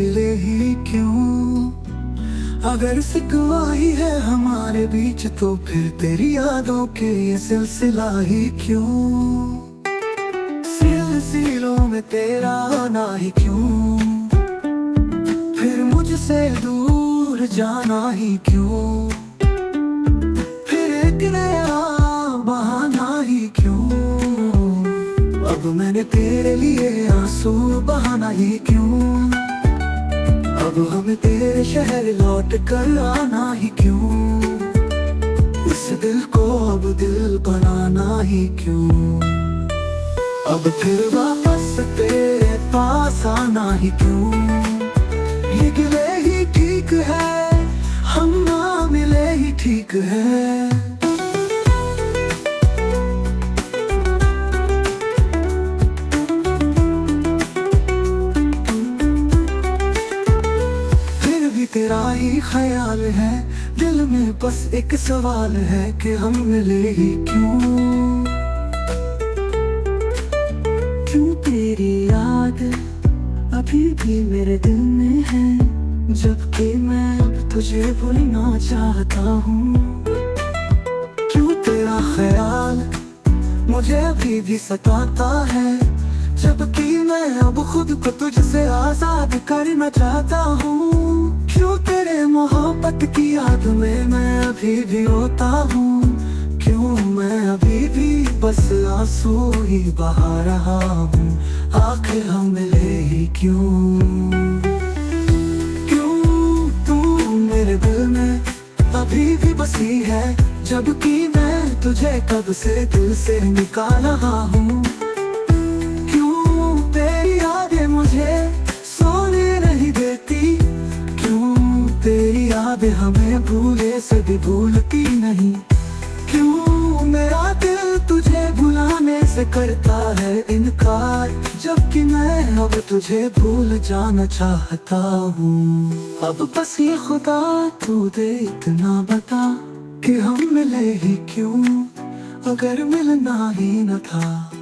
मिले ही क्यों। अगर सिकवा ही है हमारे बीच तो फिर तेरी यादों के ये सिलसिला ही क्यों। सिलसिलों में तेरा आना ही क्यों, फिर मुझसे दूर जाना ही क्यों, फिर एक नया बहाना ही क्यों। अब मैंने तेरे लिए आंसू बहाना ही क्यों। अब हमें तेरे शहर लौट कर आना ही क्यों। इस दिल को अब दिल बनाना ही क्यों। अब फिर वापस तेरे पास आना ही क्यों। ये गिले ही ठीक है, हम ना मिले ही ठीक है। फिर भी तेरा ही ख्याल है दिल में, बस एक सवाल है कि हम मिले ही क्यों। क्यों तेरी याद अभी भी मेरे दिल में है, जबकि मैं अब तुझे भूलना चाहता हूँ। क्यों तेरा ख्याल मुझे अभी भी सताता है, जबकि मैं अब खुद को तुझसे आजाद करना चाहता हूँ। क्यों तेरे मोहब्बत की याद में मैं अभी भी रोता हूँ। क्यों मैं अभी भी बस आंसू ही बहा रहा हूँ। आखिर हम मिले ही क्यों। क्यों तू मेरे दिल में अभी भी बसी है, जबकि मैं तुझे कब से दिल से निकाल रहा हूँ। क्यों तेरी यादें मुझे सोने नहीं देती। क्यों तेरी यादें हमें भूले से भी भूलती नहीं। क्यों मेरा दिल तुझे भुलाने से करता है इनकार, जबकि मैं अब तुझे भूल जाना चाहता हूँ। अब बस ये खुदा तू दे इतना बता कि हम मिले ही क्यों, अगर मिलना ही न था।